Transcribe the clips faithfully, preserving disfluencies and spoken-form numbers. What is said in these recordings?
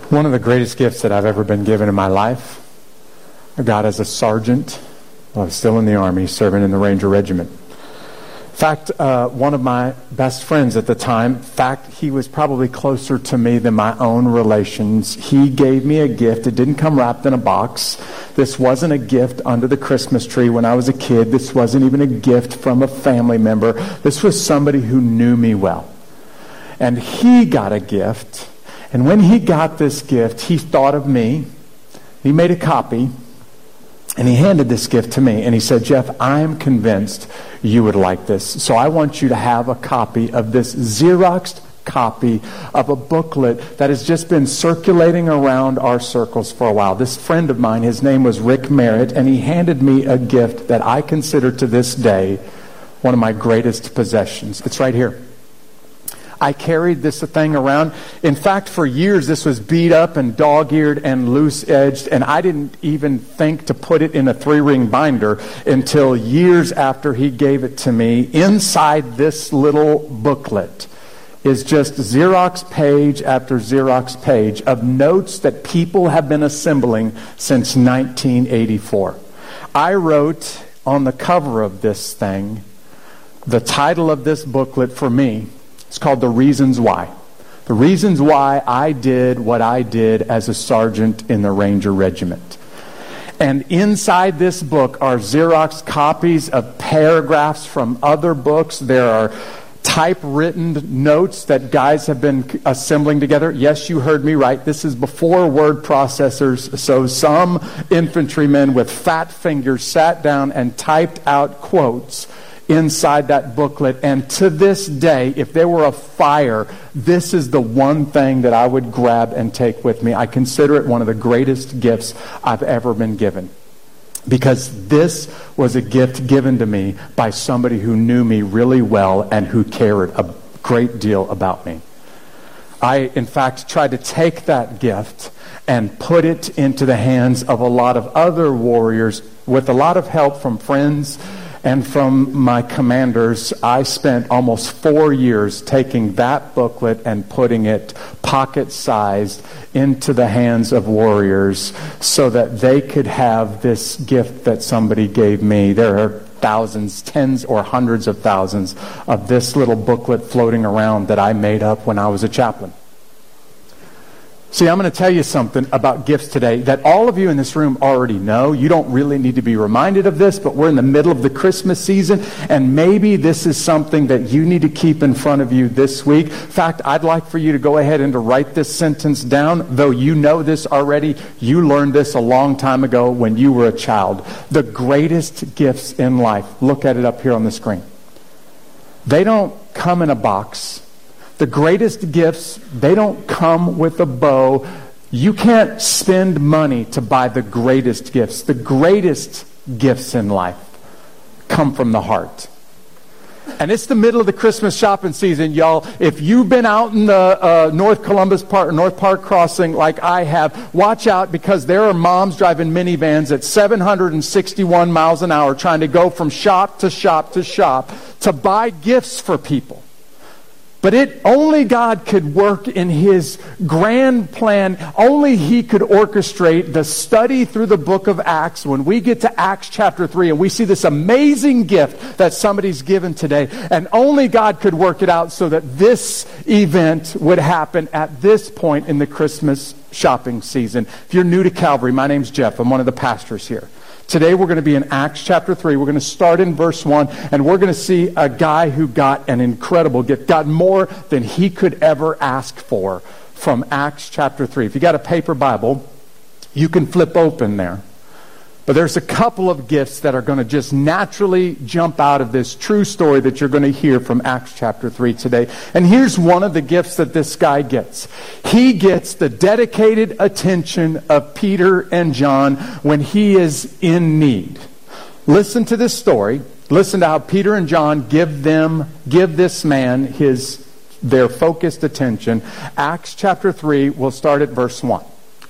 One of the greatest gifts that I've ever been given in my life, I got as a sergeant while I was still in the Army, serving in the Ranger Regiment. In fact, uh, one of my best friends at the time, in fact, he was probably closer to me than my own relations. He gave me a gift. It didn't come wrapped in a box. This wasn't a gift under the Christmas tree when I was a kid. This wasn't even a gift from a family member. This was somebody who knew me well. And he got a gift. And when he got this gift, he thought of me. He made a copy. And he handed this gift to me, and he said, "Jeff, I'm convinced you would like this. So I want you to have a copy of this Xeroxed copy of a booklet that has just been circulating around our circles for a while." This friend of mine, his name was Rick Merritt, and he handed me a gift that I consider to this day one of my greatest possessions. It's right here. I carried this thing around. In fact, for years, this was beat up and dog-eared and loose-edged, and I didn't even think to put it in a three-ring binder until years after he gave it to me. Inside this little booklet is just Xerox page after Xerox page of notes that people have been assembling since nineteen eighty-four. I wrote on the cover of this thing, the title of this booklet for me, it's called The Reasons Why. The Reasons Why I Did What I Did as a Sergeant in the Ranger Regiment. And inside this book are Xerox copies of paragraphs from other books. There are typewritten notes that guys have been assembling together. Yes, you heard me right. This is before word processors. So some infantrymen with fat fingers sat down and typed out quotes inside that booklet. And to this day, if there were a fire, this is the one thing that I would grab and take with me. I consider it one of the greatest gifts I've ever been given, because this was a gift given to me by somebody who knew me really well and who cared a great deal about me. I, in fact, tried to take that gift and put it into the hands of a lot of other warriors with a lot of help from friends and from my commanders. I spent almost four years taking that booklet and putting it pocket-sized into the hands of warriors so that they could have this gift that somebody gave me. There are thousands, tens or hundreds of thousands of this little booklet floating around that I made up when I was a chaplain. See, I'm going to tell you something about gifts today that all of you in this room already know. You don't really need to be reminded of this, but we're in the middle of the Christmas season, and maybe this is something that you need to keep in front of you this week. In fact, I'd like for you to go ahead and to write this sentence down. Though you know this already, you learned this a long time ago when you were a child. The greatest gifts in life, look at it up here on the screen. They don't come in a box. The greatest gifts, they don't come with a bow. You can't spend money to buy the greatest gifts. The greatest gifts in life come from the heart. And it's the middle of the Christmas shopping season, y'all. If you've been out in the uh, North Columbus Park, North Park Crossing like I have, watch out, because there are moms driving minivans at seven hundred sixty-one miles an hour trying to go from shop to shop to shop to buy gifts for people. But it only God could work in His grand plan. Only He could orchestrate the study through the book of Acts. When we get to Acts chapter three and we see this amazing gift that somebody's given today, and only God could work it out so that this event would happen at this point in the Christmas shopping season. If you're new to Calvary, my name's Jeff. I'm one of the pastors here. Today we're going to be in Acts chapter three. We're going to start in verse one, and we're going to see a guy who got an incredible gift, got more than he could ever ask for from Acts chapter three. If you got a paper Bible, you can flip open there. But there's a couple of gifts that are going to just naturally jump out of this true story that you're going to hear from Acts chapter three today. And here's one of the gifts that this guy gets. He gets the dedicated attention of Peter and John when he is in need. Listen to this story. Listen to how Peter and John give them, give this man his, their focused attention. Acts chapter three, we'll start at verse one.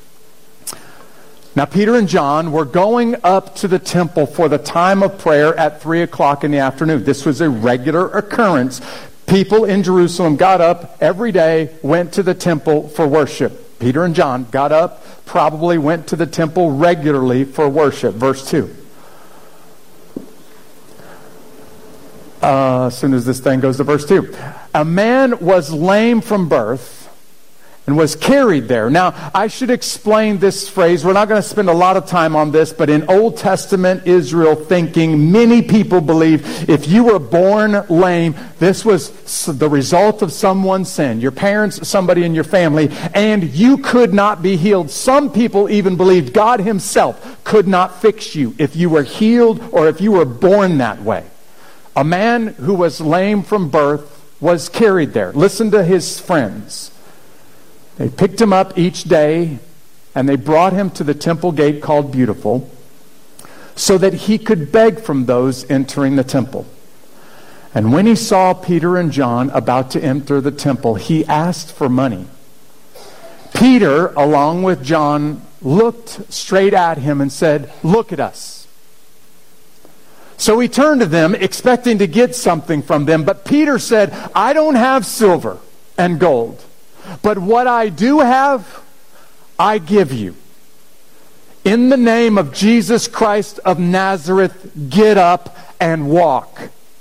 Now, Peter and John were going up to the temple for the time of prayer at three o'clock in the afternoon. This was a regular occurrence. People in Jerusalem got up every day, went to the temple for worship. Peter and John got up, probably went to the temple regularly for worship. Verse two. Uh, as soon as this thing goes to verse two. A man was lame from birth and was carried there. Now, I should explain this phrase. We're not going to spend a lot of time on this, but in Old Testament Israel thinking, many people believed if you were born lame, this was the result of someone's sin. Your parents, somebody in your family, and you could not be healed. Some people even believed God himself could not fix you if you were healed or if you were born that way. A man who was lame from birth was carried there. Listen to his friends. They picked him up each day and they brought him to the temple gate called Beautiful so that he could beg from those entering the temple. And when he saw Peter and John about to enter the temple, he asked for money. Peter, along with John, looked straight at him and said, "Look at us." So he turned to them, expecting to get something from them. But Peter said, "I don't have silver and gold. But what I do have, I give you. In the name of Jesus Christ of Nazareth, get up and walk."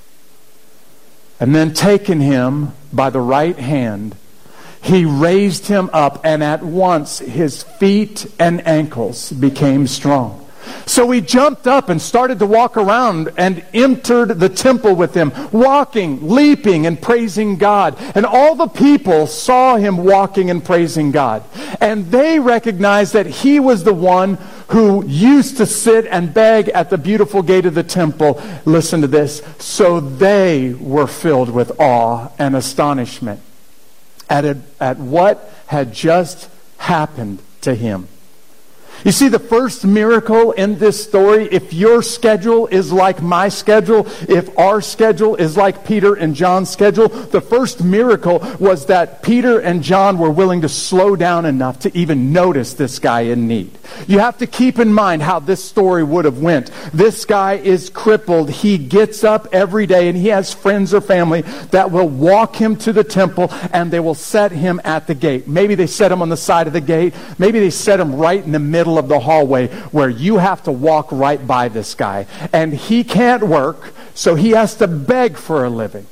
And then taking him by the right hand, he raised him up, and at once his feet and ankles became strong. So he jumped up and started to walk around and entered the temple with him, walking, leaping, and praising God. And all the people saw him walking and praising God. And they recognized that he was the one who used to sit and beg at the Beautiful gate of the temple. Listen to this. So they were filled with awe and astonishment at, a, at what had just happened to him. You see, the first miracle in this story, if your schedule is like my schedule, if our schedule is like Peter and John's schedule, the first miracle was that Peter and John were willing to slow down enough to even notice this guy in need. You have to keep in mind how this story would have went. This guy is crippled. He gets up every day and he has friends or family that will walk him to the temple and they will set him at the gate. Maybe they set him on the side of the gate. Maybe they set him right in the middle of the hallway where you have to walk right by this guy. And he can't work, so he has to beg for a living.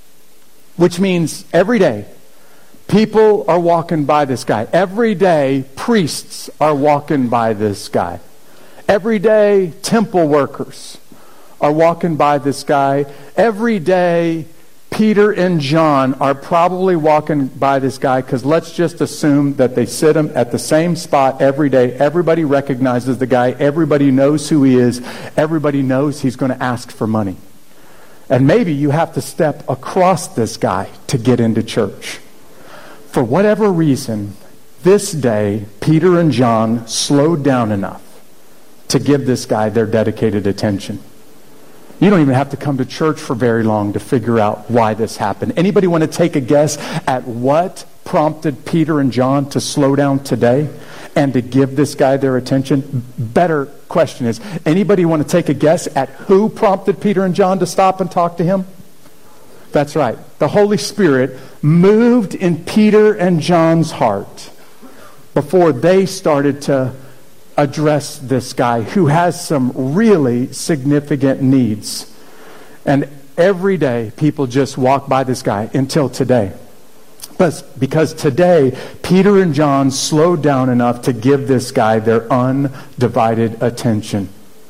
Which means every day, people are walking by this guy. Every day, priests are walking by this guy. Every day, temple workers are walking by this guy. Every day, Peter and John are probably walking by this guy, because let's just assume that they sit him at the same spot every day. Everybody recognizes the guy. Everybody knows who he is. Everybody knows he's going to ask for money. And maybe you have to step across this guy to get into church. For whatever reason, this day, Peter and John slowed down enough to give this guy their dedicated attention. You don't even have to come to church for very long to figure out why this happened. Anybody want to take a guess at what prompted Peter and John to slow down today and to give this guy their attention? Better question is, anybody want to take a guess at who prompted Peter and John to stop and talk to him? That's right. The Holy Spirit moved in Peter and John's heart before they started to address this guy who has some really significant needs. And every day people just walk by this guy until today. But because today Peter and John slowed down enough to give this guy their undivided attention.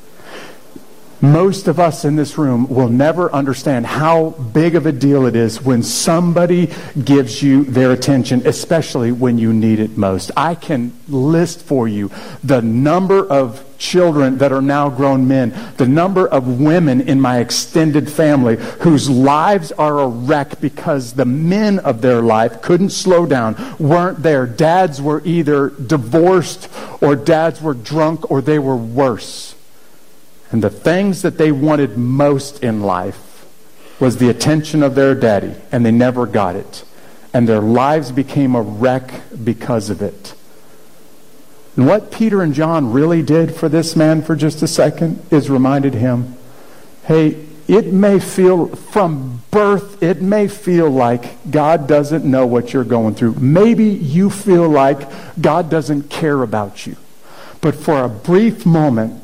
Most of us in this room will never understand how big of a deal it is when somebody gives you their attention, especially when you need it most. I can list for you the number of children that are now grown men, the number of women in my extended family whose lives are a wreck because the men of their life couldn't slow down, weren't there. Dads were either divorced or dads were drunk or they were worse. And the things that they wanted most in life was the attention of their daddy, and they never got it. And their lives became a wreck because of it. And what Peter and John really did for this man for just a second is reminded him, hey, it may feel, from birth, it may feel like God doesn't know what you're going through. Maybe you feel like God doesn't care about you. But for a brief moment,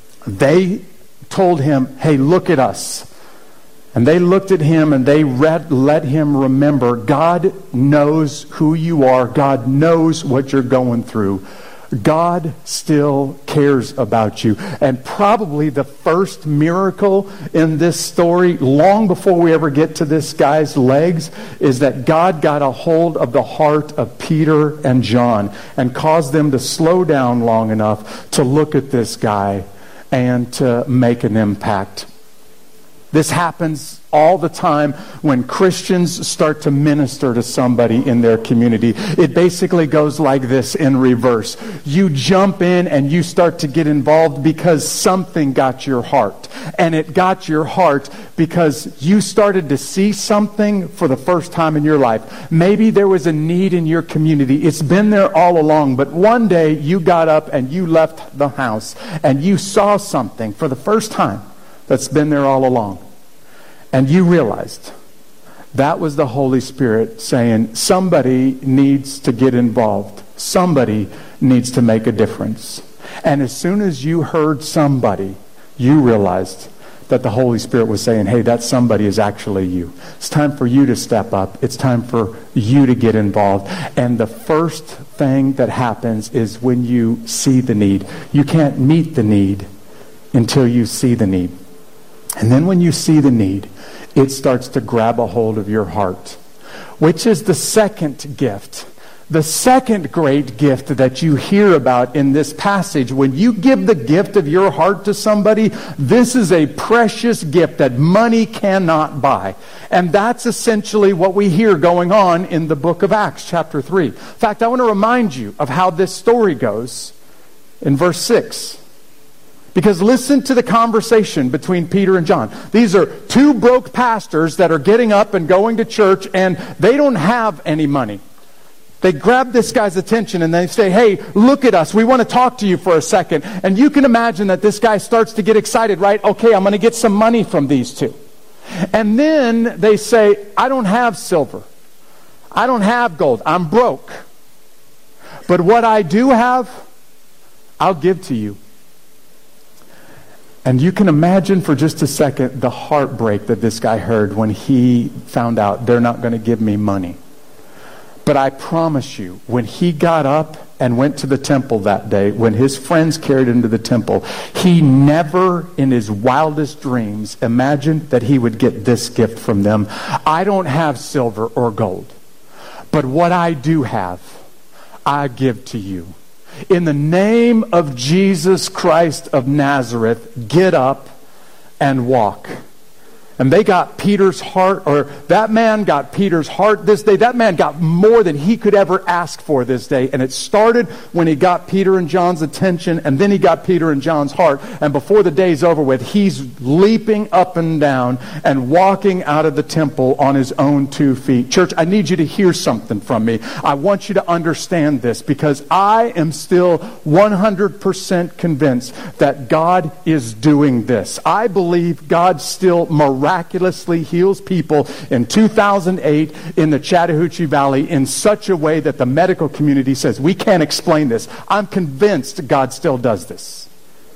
they told him, hey, look at us. And they looked at him and they read, let him remember, God knows who you are. God knows what you're going through. God still cares about you. And probably the first miracle in this story, long before we ever get to this guy's legs, is that God got a hold of the heart of Peter and John and caused them to slow down long enough to look at this guy and to make an impact. This happens all the time when Christians start to minister to somebody in their community. It basically goes like this in reverse. You jump in and you start to get involved because something got your heart. And it got your heart because you started to see something for the first time in your life. Maybe there was a need in your community. It's been there all along, but one day you got up and you left the house and you saw something for the first time that's been there all along. And you realized that was the Holy Spirit saying, somebody needs to get involved. Somebody needs to make a difference. And as soon as you heard somebody, you realized that the Holy Spirit was saying, hey, that somebody is actually you. It's time for you to step up. It's time for you to get involved. And the first thing that happens is when you see the need. You can't meet the need until you see the need. And then when you see the need, it starts to grab a hold of your heart, which is the second gift. The second great gift that you hear about in this passage. When you give the gift of your heart to somebody, this is a precious gift that money cannot buy. And that's essentially what we hear going on in the book of Acts, chapter three. In fact, I want to remind you of how this story goes in verse six. Because listen to the conversation between Peter and John. These are two broke pastors that are getting up and going to church, and they don't have any money. They grab this guy's attention and they say, hey, look at us. We want to talk to you for a second. And you can imagine that this guy starts to get excited, right? Okay, I'm going to get some money from these two. And then they say, I don't have silver. I don't have gold. I'm broke. But what I do have, I'll give to you. And you can imagine for just a second the heartbreak that this guy heard when he found out they're not going to give me money. But I promise you, when he got up and went to the temple that day, when his friends carried him to the temple, he never in his wildest dreams imagined that he would get this gift from them. I don't have silver or gold, but what I do have, I give to you. In the name of Jesus Christ of Nazareth, get up and walk. And they got Peter's heart, or that man got Peter's heart this day. That man got more than he could ever ask for this day. And it started when he got Peter and John's attention, and then he got Peter and John's heart. And before the day's over with, he's leaping up and down and walking out of the temple on his own two feet. Church, I need you to hear something from me. I want you to understand this, because I am still one hundred percent convinced that God is doing this. I believe God still miraculously miraculously heals people in two thousand eight in the Chattahoochee Valley in such a way that the medical community says, we can't explain this. I'm convinced God still does this.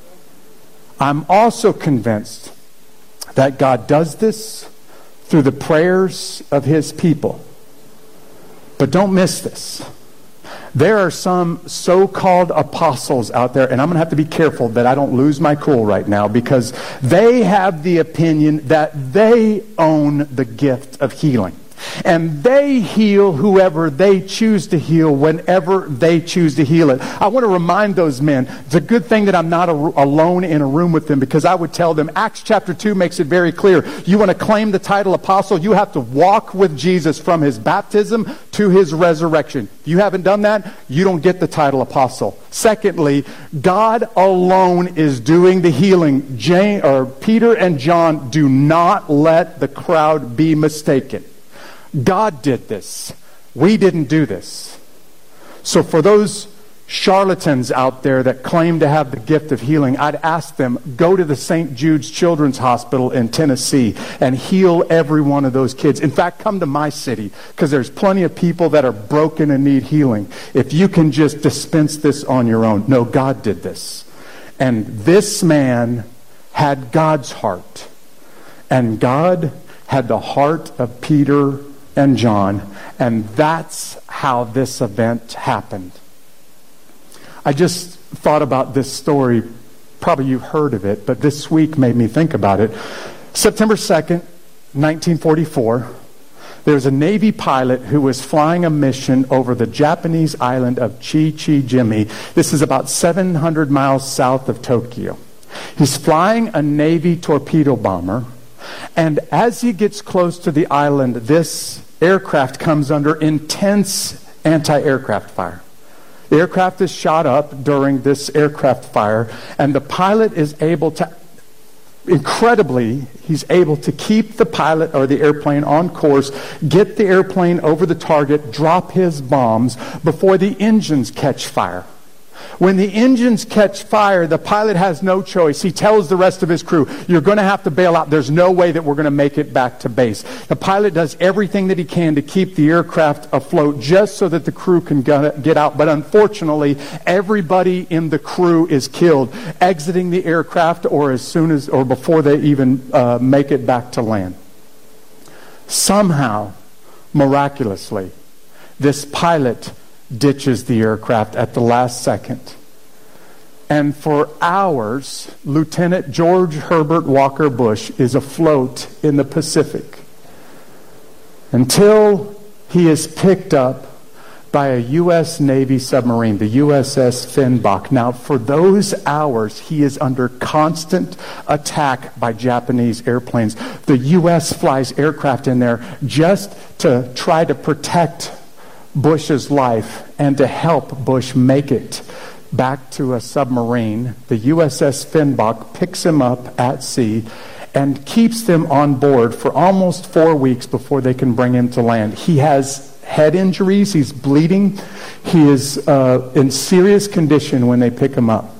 I'm also convinced that God does this through the prayers of His people. But don't miss this. There are some so-called apostles out there, and I'm going to have to be careful that I don't lose my cool right now, because they have the opinion that they own the gift of healing. And they heal whoever they choose to heal whenever they choose to heal it. I want to remind those men, it's a good thing that I'm not a, alone in a room with them, because I would tell them, Acts chapter two makes it very clear. You want to claim the title apostle, you have to walk with Jesus from His baptism to His resurrection. If you haven't done that, you don't get the title apostle. Secondly, God alone is doing the healing. Jane, or Peter and John do not let the crowd be mistaken. God did this. We didn't do this. So for those charlatans out there that claim to have the gift of healing, I'd ask them, go to the Saint Jude's Children's Hospital in Tennessee and heal every one of those kids. In fact, come to my city, because there's plenty of people that are broken and need healing. If you can just dispense this on your own. No, God did this. And this man had God's heart. And God had the heart of Peter and John. And that's how this event happened. I just thought about this story. Probably you've heard of it, but this week made me think about it. September second, nineteen forty-four, there was a Navy pilot who was flying a mission over the Japanese island of Chichijimi. This is about seven hundred miles south of Tokyo. He's flying a Navy torpedo bomber, and as he gets close to the island, this aircraft comes under intense anti-aircraft fire. The aircraft is shot up during this aircraft fire, and the pilot is able to, incredibly, he's able to keep the pilot or the airplane on course, get the airplane over the target, drop his bombs before the engines catch fire. When the engines catch fire, the pilot has no choice. He tells the rest of his crew, you're going to have to bail out. There's no way that we're going to make it back to base. The pilot does everything that he can to keep the aircraft afloat just so that the crew can get out. But unfortunately, everybody in the crew is killed, exiting the aircraft or as soon as, or before they even uh, make it back to land. Somehow, miraculously, this pilot ditches the aircraft at the last second. And for hours, Lieutenant George Herbert Walker Bush is afloat in the Pacific until he is picked up by a U S Navy submarine, the U S S Finbach. Now, for those hours, he is under constant attack by Japanese airplanes. The U S flies aircraft in there just to try to protect Bush's life and to help Bush make it back to a submarine. The U S S Finbach picks him up at sea and keeps them on board for almost four weeks before they can bring him to land. He has head injuries. He's bleeding. He is uh, in serious condition when they pick him up.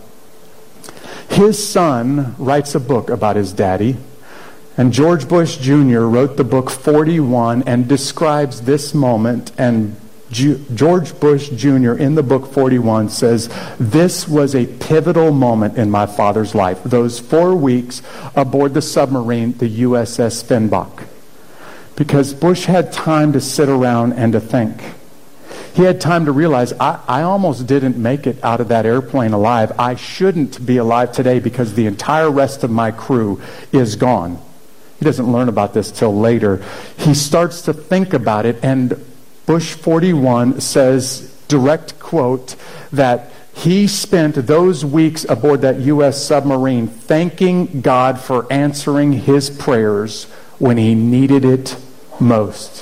His son writes a book about his daddy. And George Bush Junior wrote the book forty-one and describes this moment. And Ju- George Bush Junior in the book forty-one says, this was a pivotal moment in my father's life. Those four weeks aboard the submarine, the U S S Finbach. Because Bush had time to sit around and to think. He had time to realize, I, I almost didn't make it out of that airplane alive. I shouldn't be alive today because the entire rest of my crew is gone. He doesn't learn about this till later. He starts to think about it, and Bush forty-one says, direct quote, that he spent those weeks aboard that U S submarine thanking God for answering his prayers when he needed it most.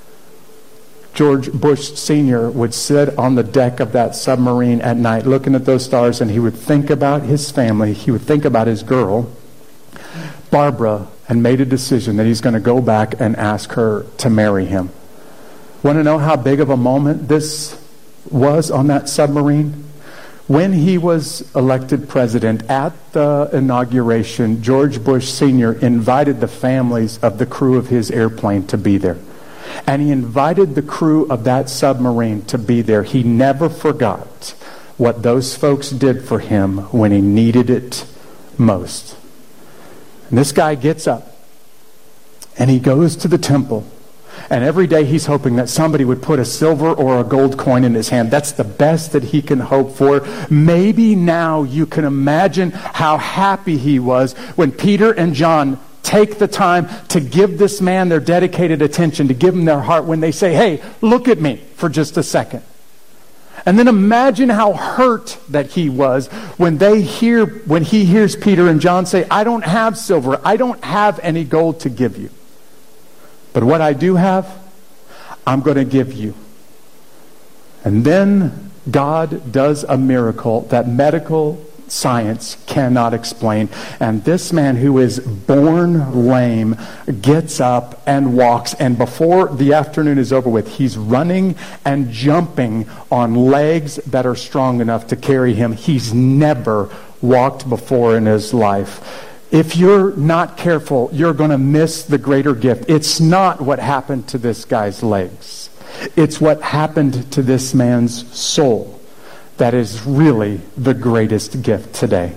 George Bush Senior would sit on the deck of that submarine at night looking at those stars, and he would think about his family. He would think about his girl, Barbara, and made a decision that he's going to go back and ask her to marry him. Want to know how big of a moment this was on that submarine? When he was elected president, at the inauguration, George Bush Senior invited the families of the crew of his airplane to be there. And he invited the crew of that submarine to be there. He never forgot what those folks did for him when he needed it most. And this guy gets up and he goes to the temple. And every day he's hoping that somebody would put a silver or a gold coin in his hand. That's the best that he can hope for. Maybe now you can imagine how happy he was when Peter and John take the time to give this man their dedicated attention, to give him their heart when they say, hey, look at me for just a second. And then imagine how hurt that he was when they hear, when he hears Peter and John say, I don't have silver, I don't have any gold to give you. But what I do have, I'm going to give you. And then God does a miracle that medical science cannot explain. And this man who is born lame gets up and walks, and before the afternoon is over with, he's running and jumping on legs that are strong enough to carry him. He's never walked before in his life. If you're not careful, you're going to miss the greater gift. It's not what happened to this guy's legs. It's what happened to this man's soul that is really the greatest gift today.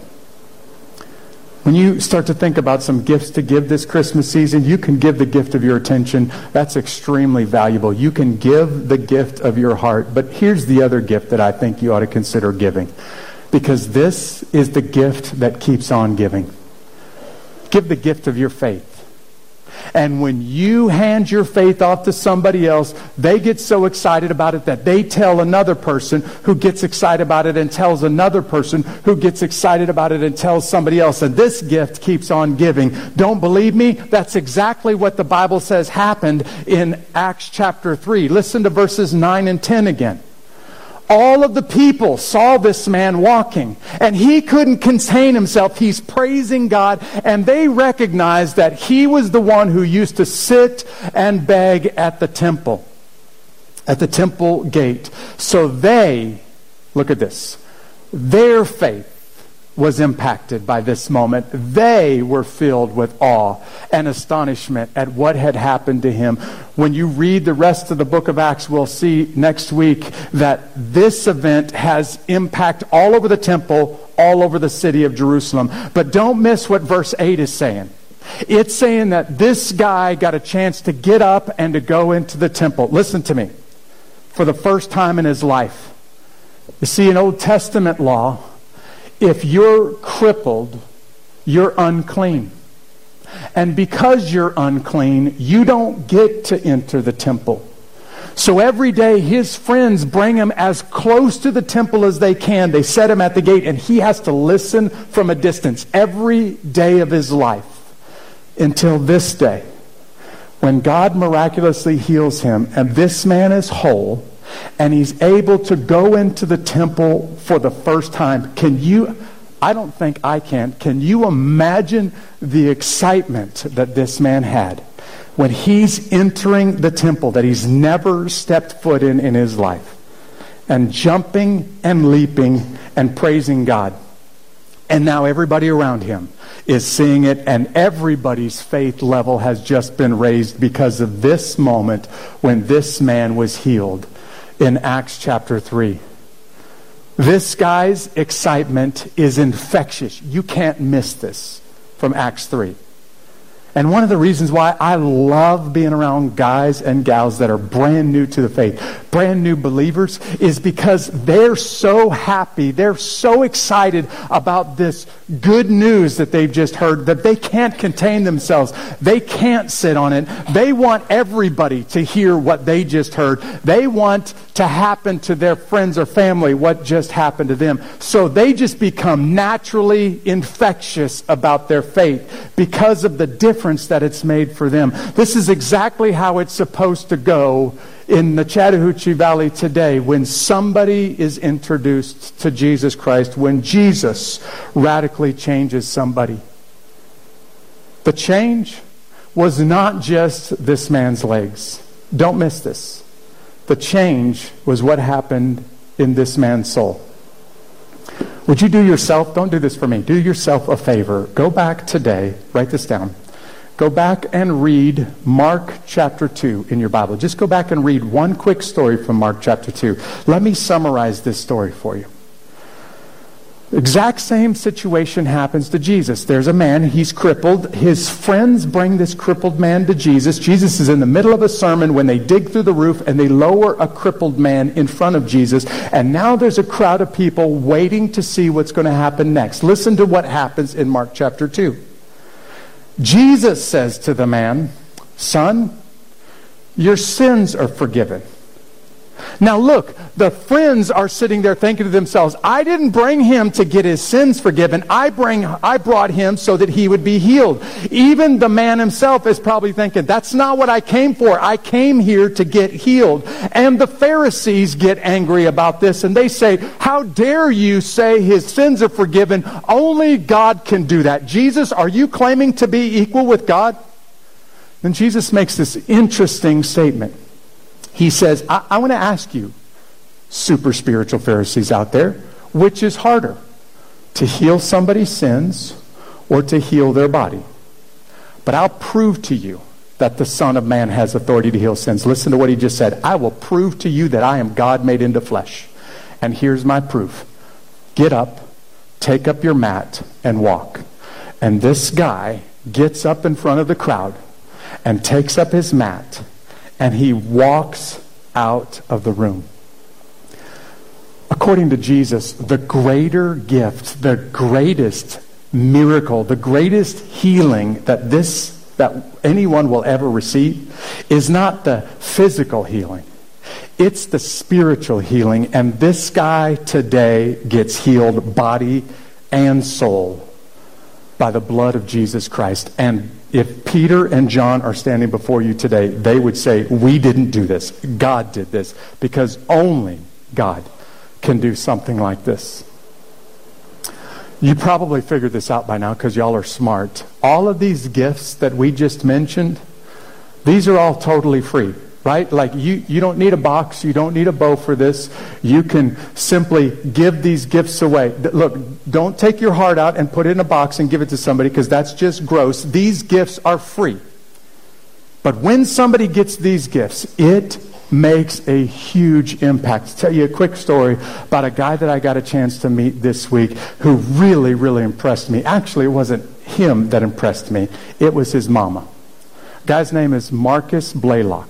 When you start to think about some gifts to give this Christmas season, you can give the gift of your attention. That's extremely valuable. You can give the gift of your heart. But here's the other gift that I think you ought to consider giving, because this is the gift that keeps on giving. Give the gift of your faith. And when you hand your faith off to somebody else, they get so excited about it that they tell another person who gets excited about it and tells another person who gets excited about it and tells somebody else. And this gift keeps on giving. Don't believe me? That's exactly what the Bible says happened in Acts chapter three. Listen to verses nine and ten again. All of the people saw this man walking, and he couldn't contain himself. He's praising God, and they recognized that he was the one who used to sit and beg at the temple, at the temple gate. So they, look at this, their faith was impacted by this moment. They were filled with awe and astonishment at what had happened to him. When you read the rest of the book of Acts, we'll see next week that this event has impact all over the temple, all over the city of Jerusalem. But don't miss what verse eight is saying. It's saying that this guy got a chance to get up and to go into the temple. Listen to me. For the first time in his life. You see, in Old Testament law, if you're crippled, you're unclean. And because you're unclean, you don't get to enter the temple. So every day his friends bring him as close to the temple as they can. They set him at the gate, and he has to listen from a distance every day of his life until this day, when God miraculously heals him and this man is whole and he's able to go into the temple for the first time. Can you, I don't think I can, can you imagine the excitement that this man had when he's entering the temple that he's never stepped foot in in his life, and jumping and leaping and praising God? And now everybody around him is seeing it, and everybody's faith level has just been raised because of this moment when this man was healed in Acts chapter three. This guy's excitement is infectious. You can't miss this from Acts three. And one of the reasons why I love being around guys and gals that are brand new to the faith, brand new believers, is because they're so happy, they're so excited about this good news that they've just heard that they can't contain themselves. They can't sit on it. They want everybody to hear what they just heard. They want to happen to their friends or family what just happened to them. So they just become naturally infectious about their faith because of the difference that it's made for them. This is exactly how it's supposed to go in the Chattahoochee Valley today when somebody is introduced to Jesus Christ, when Jesus radically changes somebody. The change was not just this man's legs. Don't miss this. The change was what happened in this man's soul. Would you do yourself, don't do this for me, do yourself a favor. Go back today, write this down. Go back and read Mark chapter two in your Bible. Just go back and read one quick story from Mark chapter two. Let me summarize this story for you. Exact same situation happens to Jesus. There's a man, he's crippled. His friends bring this crippled man to Jesus. Jesus is in the middle of a sermon when they dig through the roof and they lower a crippled man in front of Jesus. And now there's a crowd of people waiting to see what's going to happen next. Listen to what happens in Mark chapter two. Jesus says to the man, "Son, your sins are forgiven." Now look, the friends are sitting there thinking to themselves, I didn't bring him to get his sins forgiven. I bring, I brought him so that he would be healed. Even the man himself is probably thinking, that's not what I came for. I came here to get healed. And the Pharisees get angry about this, and they say, how dare you say his sins are forgiven? Only God can do that. Jesus, are you claiming to be equal with God? Then Jesus makes this interesting statement. He says, I, I want to ask you, super spiritual Pharisees out there, which is harder, to heal somebody's sins or to heal their body? But I'll prove to you that the Son of Man has authority to heal sins. Listen to what he just said. I will prove to you that I am God made into flesh. And here's my proof. Get up, take up your mat, and walk. And this guy gets up in front of the crowd and takes up his mat, and he walks out of the room. According to Jesus, the greater gift, the greatest miracle, the greatest healing that this that anyone will ever receive is not the physical healing. It's the spiritual healing. And this guy today gets healed body and soul by the blood of Jesus Christ. And if Peter and John are standing before you today, they would say, we didn't do this. God did this, because only God can do something like this. You probably figured this out by now because y'all are smart. All of these gifts that we just mentioned, these are all totally free, right? Like you, you don't need a box. You don't need a bow for this. You can simply give these gifts away. Look, don't take your heart out and put it in a box and give it to somebody, because that's just gross. These gifts are free. But when somebody gets these gifts, it makes a huge impact. I'll tell you a quick story about a guy that I got a chance to meet this week who really, really impressed me. Actually, it wasn't him that impressed me. It was his mama. Guy's name is Marcus Blaylock.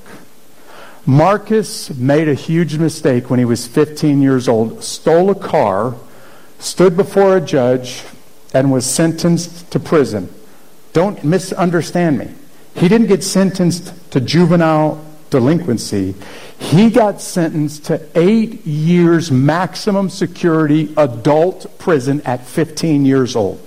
Marcus made a huge mistake when he was fifteen years old, stole a car, stood before a judge, and was sentenced to prison. Don't misunderstand me. He didn't get sentenced to juvenile delinquency. He got sentenced to eight years maximum security adult prison at fifteen years old.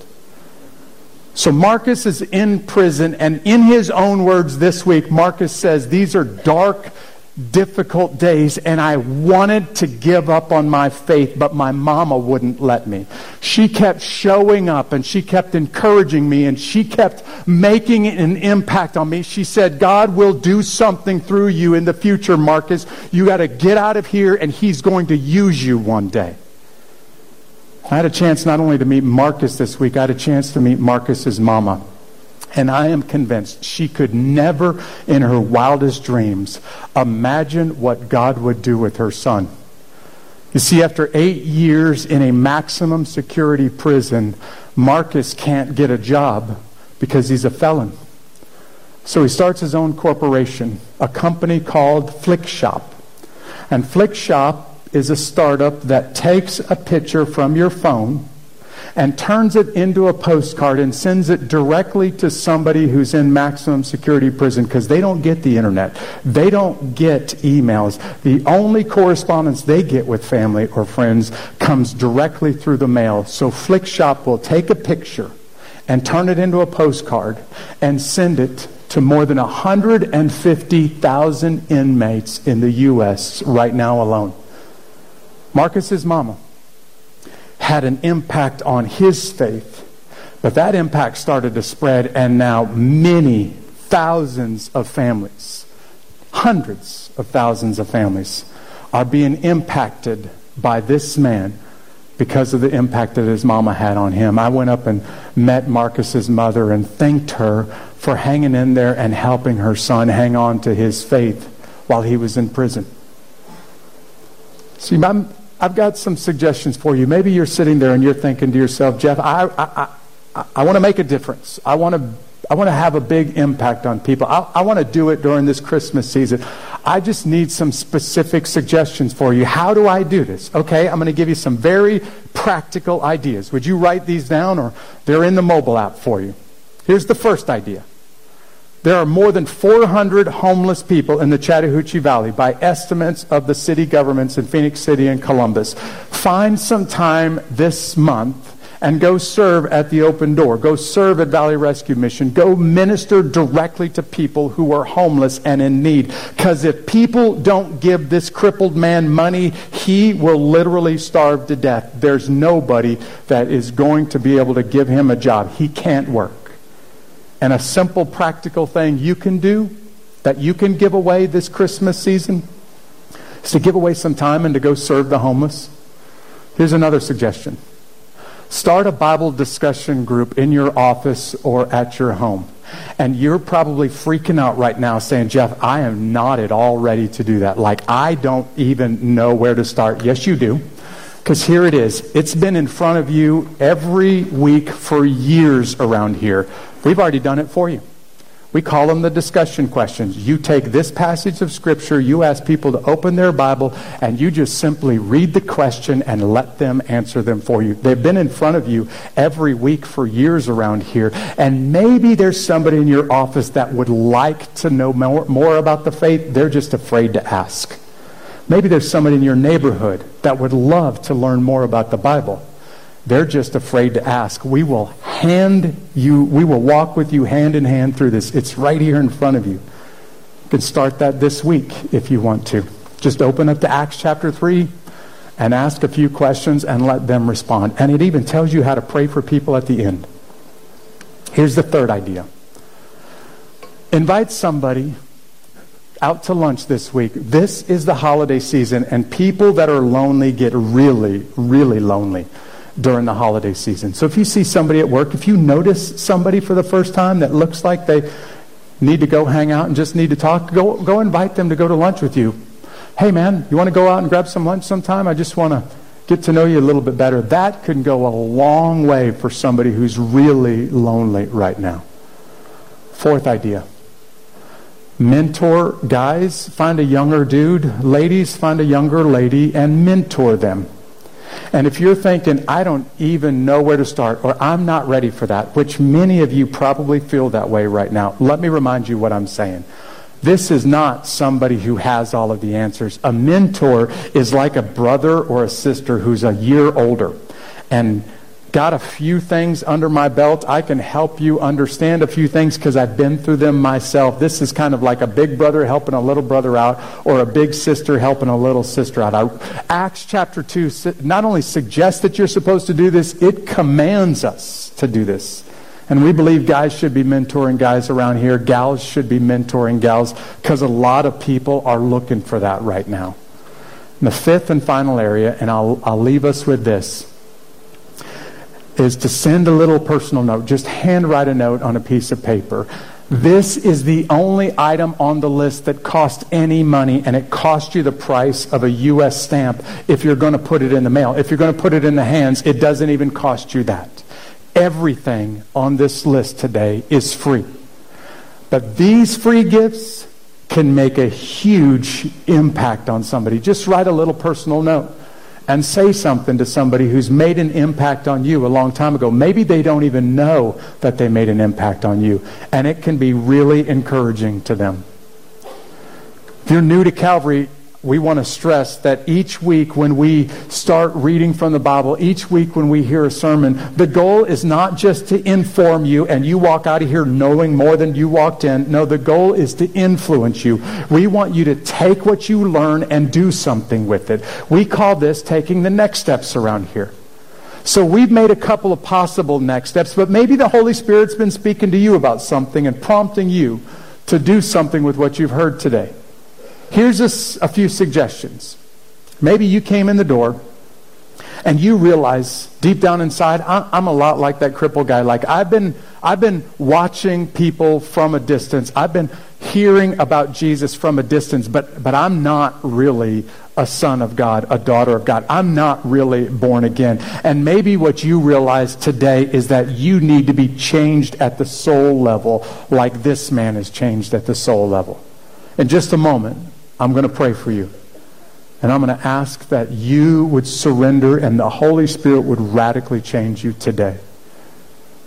So Marcus is in prison, and in his own words this week, Marcus says, these are dark, difficult days, and I wanted to give up on my faith, but my mama wouldn't let me. She kept showing up, and she kept encouraging me, and she kept making an impact on me. She said, God will do something through you in the future, Marcus. You got to get out of here, and he's going to use you one day. I had a chance not only to meet Marcus this week, I had a chance to meet Marcus's mama. And I am convinced she could never in her wildest dreams imagine what God would do with her son. You see, after eight years in a maximum security prison, Marcus can't get a job because he's a felon. So he starts his own corporation, a company called Flickshop. And Flickshop is a startup that takes a picture from your phone and turns it into a postcard and sends it directly to somebody who's in maximum security prison, because they don't get the internet. They don't get emails. The only correspondence they get with family or friends comes directly through the mail. So Flickshop will take a picture and turn it into a postcard and send it to more than one hundred fifty thousand inmates in the U S right now alone. Marcus's mama had an impact on his faith, but that impact started to spread, and now many thousands of families, hundreds of thousands of families are being impacted by this man because of the impact that his mama had on him. I went up and met Marcus's mother and thanked her for hanging in there and helping her son hang on to his faith while he was in prison. See, I'm I've got some suggestions for you. Maybe you're sitting there and you're thinking to yourself, Jeff, I I, I, I want to make a difference. I want to I want to have a big impact on people. I, I want to do it during this Christmas season. I just need some specific suggestions for you. How do I do this? Okay, I'm going to give you some very practical ideas. Would you write these down, or they're in the mobile app for you? Here's the first idea. There are more than four hundred homeless people in the Chattahoochee Valley by estimates of the city governments in Phoenix City and Columbus. Find some time this month and go serve at the Open Door. Go serve at Valley Rescue Mission. Go minister directly to people who are homeless and in need. Because if people don't give this crippled man money, he will literally starve to death. There's nobody that is going to be able to give him a job. He can't work. And a simple practical thing you can do, that you can give away this Christmas season, is to give away some time and to go serve the homeless. Here's another suggestion. Start a Bible discussion group in your office or at your home. And you're probably freaking out right now saying, Jeff, I am not at all ready to do that. Like, I don't even know where to start. Yes, you do. Because here it is. It's been in front of you every week for years around here. We've already done it for you. We call them the discussion questions. You take this passage of Scripture, you ask people to open their Bible, and you just simply read the question and let them answer them for you. They've been in front of you every week for years around here. And maybe there's somebody in your office that would like to know more, more about the faith. They're just afraid to ask. Maybe there's somebody in your neighborhood that would love to learn more about the Bible. They're just afraid to ask. We will hand you, we will walk with you hand in hand through this. It's right here in front of you. You can start that this week if you want to. Just open up to Acts chapter three and ask a few questions and let them respond. And it even tells you how to pray for people at the end. Here's the third idea. Invite somebody out to lunch this week. This is the holiday season, and people that are lonely get really, really lonely during the holiday season. So if you see somebody at work, if you notice somebody for the first time that looks like they need to go hang out and just need to talk, go go invite them to go to lunch with you. Hey man, you want to go out and grab some lunch sometime? I just want to get to know you a little bit better. That can go a long way for somebody who's really lonely right now. Fourth idea. Mentor guys, find a younger dude. Ladies, find a younger lady and mentor them. And if you're thinking, I don't even know where to start, or I'm not ready for that, which many of you probably feel that way right now, let me remind you what I'm saying. This is not somebody who has all of the answers. A mentor is like a brother or a sister who's a year older and got a few things under my belt. I can help you understand a few things because I've been through them myself. This is kind of like a big brother helping a little brother out, or a big sister helping a little sister out. I, Acts chapter two not only suggests that you're supposed to do this, it commands us to do this. And we believe guys should be mentoring guys around here. Gals should be mentoring gals, because a lot of people are looking for that right now. And the fifth and final area, and I'll, I'll leave us with this, is to send a little personal note. Just handwrite a note on a piece of paper. This is the only item on the list that costs any money, and it costs you the price of a U S stamp if you're going to put it in the mail. If you're going to put it in the hands, it doesn't even cost you that. Everything on this list today is free. But these free gifts can make a huge impact on somebody. Just write a little personal note and say something to somebody who's made an impact on you a long time ago. Maybe they don't even know that they made an impact on you. And it can be really encouraging to them. If you're new to Calvary, we want to stress that each week when we start reading from the Bible, each week when we hear a sermon, the goal is not just to inform you and you walk out of here knowing more than you walked in. No, the goal is to influence you. We want you to take what you learn and do something with it. We call this taking the next steps around here. So we've made a couple of possible next steps, but maybe the Holy Spirit's been speaking to you about something and prompting you to do something with what you've heard today. Here's a, a few suggestions. Maybe you came in the door and you realize deep down inside, I, I'm a lot like that crippled guy. Like I've been, I've been watching people from a distance. I've been hearing about Jesus from a distance, but, but I'm not really a son of God, a daughter of God. I'm not really born again. And maybe what you realize today is that you need to be changed at the soul level, like this man is changed at the soul level. In just a moment, I'm going to pray for you. And I'm going to ask that you would surrender and the Holy Spirit would radically change you today.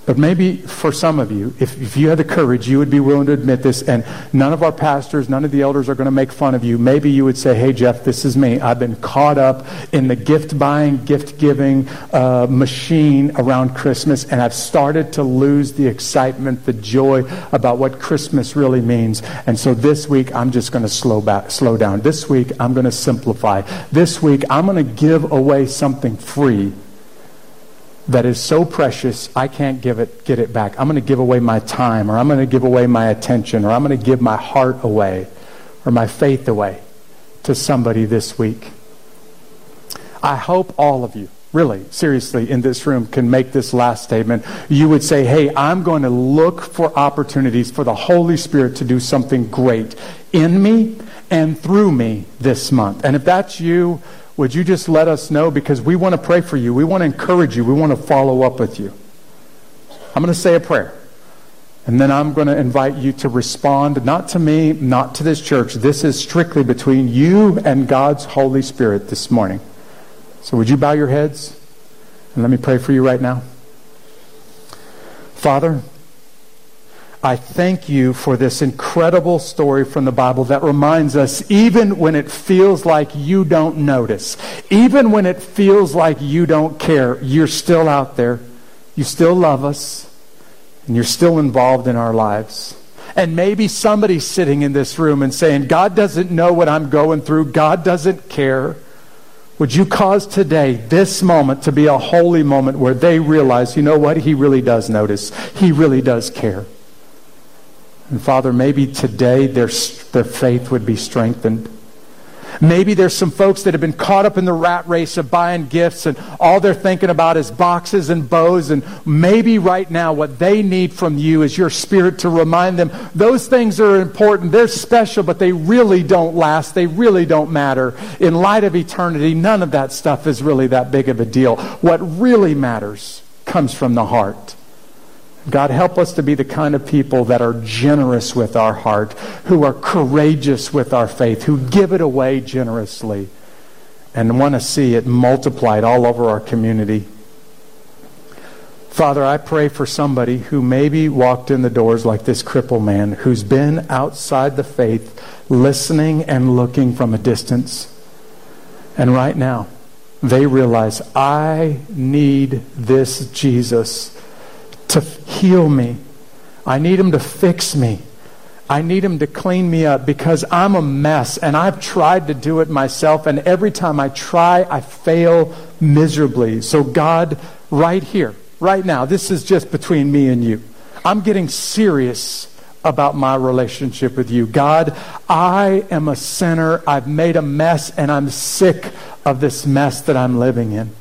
But maybe for some of you, if, if you had the courage, you would be willing to admit this, and none of our pastors, none of the elders are going to make fun of you. Maybe you would say, hey, Jeff, this is me. I've been caught up in the gift-buying, gift-giving uh, machine around Christmas, and I've started to lose the excitement, the joy about what Christmas really means. And so this week, I'm just going to slow back, slow down. This week, I'm going to simplify. This week, I'm going to give away something free that is so precious, I can't give it, get it back. I'm going to give away my time, or I'm going to give away my attention, or I'm going to give my heart away, or my faith away to somebody this week. I hope all of you, really, seriously, in this room can make this last statement. You would say, hey, I'm going to look for opportunities for the Holy Spirit to do something great in me and through me this month. And if that's you, would you just let us know? Because we want to pray for you. We want to encourage you. We want to follow up with you. I'm going to say a prayer. And then I'm going to invite you to respond, not to me, not to this church. This is strictly between you and God's Holy Spirit this morning. So would you bow your heads? And let me pray for you right now. Father, I thank you for this incredible story from the Bible that reminds us, even when it feels like you don't notice, even when it feels like you don't care, you're still out there. You still love us, and you're still involved in our lives. And maybe somebody's sitting in this room and saying, God doesn't know what I'm going through. God doesn't care. Would you cause today, this moment, to be a holy moment where they realize, you know what? He really does notice. He really does care. And Father, maybe today their, their faith would be strengthened. Maybe there's some folks that have been caught up in the rat race of buying gifts, and all they're thinking about is boxes and bows. And maybe right now what they need from you is your Spirit to remind them those things are important. They're special, but they really don't last. They really don't matter. In light of eternity, none of that stuff is really that big of a deal. What really matters comes from the heart. God, help us to be the kind of people that are generous with our heart, who are courageous with our faith, who give it away generously, and want to see it multiplied all over our community. Father, I pray for somebody who maybe walked in the doors like this crippled man, who's been outside the faith, listening and looking from a distance. And right now, they realize, I need this Jesus to heal me. I need him to fix me. I need him to clean me up, because I'm a mess, and I've tried to do it myself, and every time I try, I fail miserably. So God, right here, right now, this is just between me and you. I'm getting serious about my relationship with you. God, I am a sinner. I've made a mess, and I'm sick of this mess that I'm living in.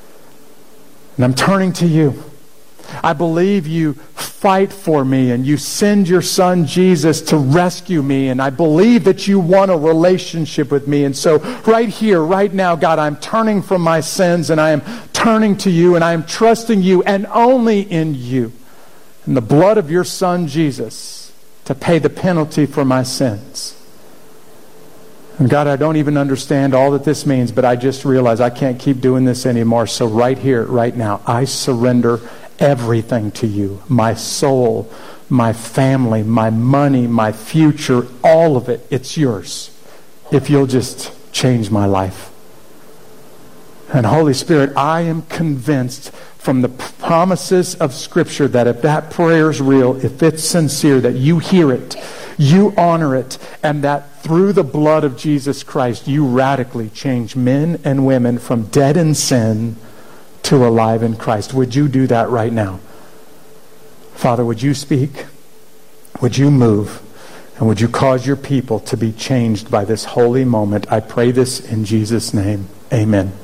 And I'm turning to you. I believe you fight for me, and you send your son Jesus to rescue me, and I believe that you want a relationship with me. And so right here, right now, God, I'm turning from my sins, and I am turning to you, and I am trusting you, and only in you, and the blood of your son Jesus, to pay the penalty for my sins. And God, I don't even understand all that this means, but I just realize I can't keep doing this anymore. So right here, right now, I surrender everything to you. My soul, my family, my money, my future, all of it, it's yours. If you'll just change my life. And Holy Spirit, I am convinced from the promises of Scripture that if that prayer is real, if it's sincere, that you hear it, you honor it, and that through the blood of Jesus Christ, you radically change men and women from dead in sin to alive in Christ. Would you do that right now? Father, would you speak? Would you move? And would you cause your people to be changed by this holy moment? I pray this in Jesus' name. Amen.